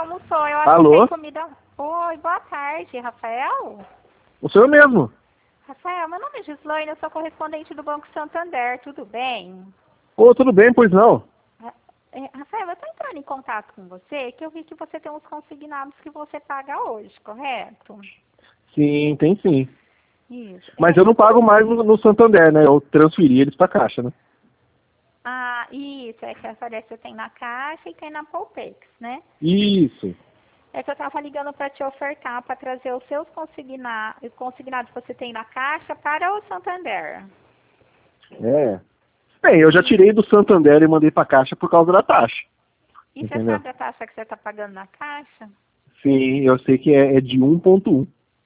almoçou? Eu acho que Alô? tem comida... Oi, boa tarde, Rafael? O senhor mesmo? Rafael, meu nome é Gislaine, eu sou correspondente do Banco Santander, tudo bem? Ô, tudo bem, pois não? Rafael, eu estou entrando em contato com você, que eu vi que você tem uns consignados que você paga hoje, correto? Sim, tem sim. Isso. Mas eu não pago mais no Santander, né? Eu transferi eles pra Caixa, né? Ah, isso, é que aparece você tem na Caixa e tem na Poupex, né? Isso. É que eu estava ligando para te ofertar, para trazer os seus consignados que você tem na Caixa para o Santander. É. Bem, eu já tirei do Santander e mandei pra Caixa por causa da taxa. E você Entendeu? sabe a taxa que você está pagando na Caixa? Sim, eu sei que é de 1,1.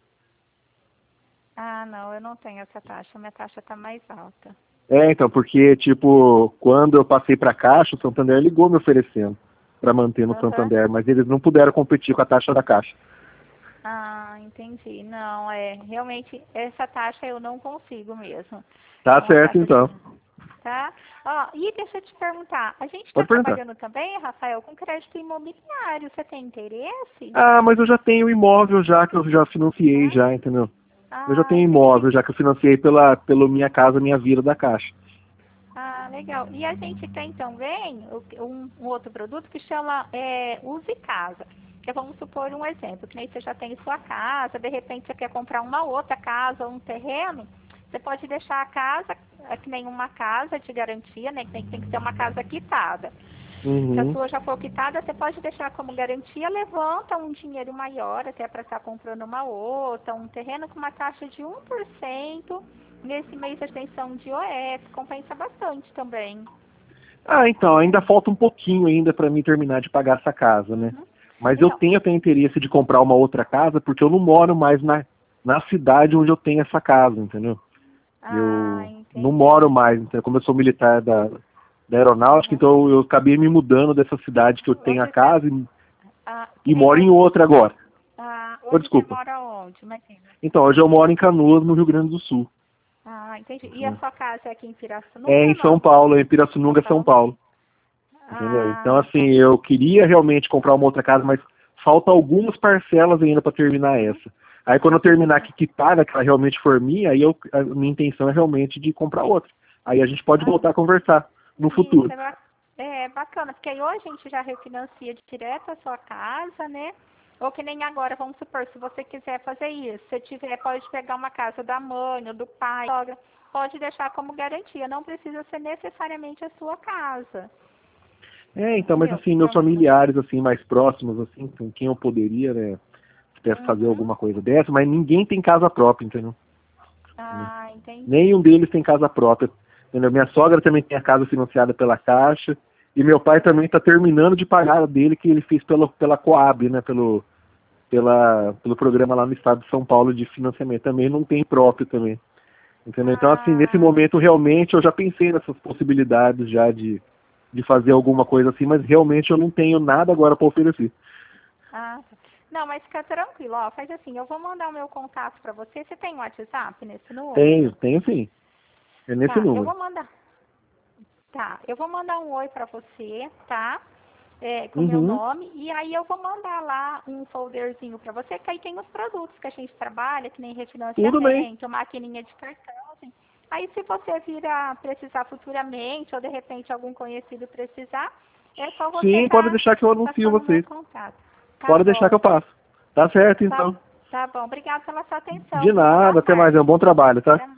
Ah, não, eu não tenho essa taxa, minha taxa está mais alta. É, então, porque, tipo, quando eu passei pra Caixa, o Santander ligou me oferecendo pra manter no Aham. Santander, mas eles não puderam competir com a taxa da Caixa. Ah, entendi. Não, realmente essa taxa eu não consigo mesmo. É Tá uma certo, taxa então. tá? Ó, e deixa eu te perguntar, a gente está Pode perguntar. trabalhando também, Rafael, com crédito imobiliário, você tem interesse? Ah, mas eu já tenho imóvel já, que eu já financiei Ah, já, entendeu? Eu já ah, tenho entendi. imóvel já que eu financiei pelo Minha Casa Minha Vida da Caixa. Ah, legal. E a gente tem também um outro produto que chama Use Casa. Que vamos supor um exemplo, que nem você já tem sua casa, de repente você quer comprar uma outra casa ou um terreno, você pode deixar a casa, que nem uma casa de garantia, né? Que tem que ser uma casa quitada. Se a Uhum. sua já for quitada, você pode deixar como garantia, levanta um dinheiro maior, até para estar comprando uma outra, um terreno com uma taxa de 1%. Nesse mês a extensão de IOF compensa bastante também. Ah, então, ainda falta um pouquinho ainda para mim terminar de pagar essa casa, né? Uhum. Mas eu Então, tenho até interesse de comprar uma outra casa porque eu não moro mais na cidade onde eu tenho essa casa, entendeu? Eu não entendi. moro mais, entendeu? Como eu sou militar da aeronáutica, Uhum. então eu acabei me mudando dessa cidade que eu tenho a Hoje você, casa que e nem moro em hoje, outra agora. Oh, hoje você desculpa. mora onde, Imagina. Então, hoje eu moro em Canoas, no Rio Grande do Sul. Entendi. E a sua casa é aqui em É Pirassununga ou em São não? Paulo, é em São Pirassununga, São Paulo. Paulo. Entendeu? Então, Tá. assim, eu queria realmente comprar uma outra casa, mas falta algumas parcelas ainda para terminar Uhum. essa. Aí quando eu terminar aqui quitada, que ela realmente for minha, aí a minha intenção é realmente de comprar outra. Aí a gente pode Ah, voltar a conversar no isso futuro. é bacana, porque aí hoje a gente já refinancia direto a sua casa, né? Ou que nem agora, vamos supor, se você quiser fazer isso, se tiver, pode pegar uma casa da mãe ou do pai, sogra, pode deixar como garantia, não precisa ser necessariamente a sua casa, É, então, mas entendeu? assim, meus familiares, assim, mais próximos, assim, com quem eu poderia, né, fazer Uhum. alguma coisa dessa, mas ninguém tem casa própria, entendeu? Entendi. Nenhum deles tem casa própria. Entendeu? Minha sogra também tem a casa financiada pela Caixa. E meu pai também está terminando de pagar a dele, que ele fez pela Coab, né? Pelo programa lá no estado de São Paulo de financiamento. Também não tem próprio também. Entendeu? Então, assim, nesse Ah, momento, realmente, eu já pensei nessas possibilidades já de fazer alguma coisa assim, mas realmente eu não tenho nada agora para oferecer. tá. Não, mas fica tranquilo, ó, faz assim, eu vou mandar o meu contato para você. Você tem WhatsApp nesse número? Tenho sim. É nesse Tá, número. eu vou mandar um oi para você, tá? Com o meu Uhum. nome, e aí eu vou mandar lá um folderzinho para você, que aí tem os produtos que a gente trabalha, que nem Tudo bem. refinanciamento, maquininha de cartão, assim. Aí se você vir a precisar futuramente, ou de repente algum conhecido precisar, é só você Sim, pode tá deixar que eu anuncio passando o meu vocês. contato. Tá Pode deixar que bom, eu passo. Tá certo, tá, então. tá bom. Obrigada pela sua atenção, De viu? Uma boa nada, até mais. É um tarde. bom trabalho, tá? Até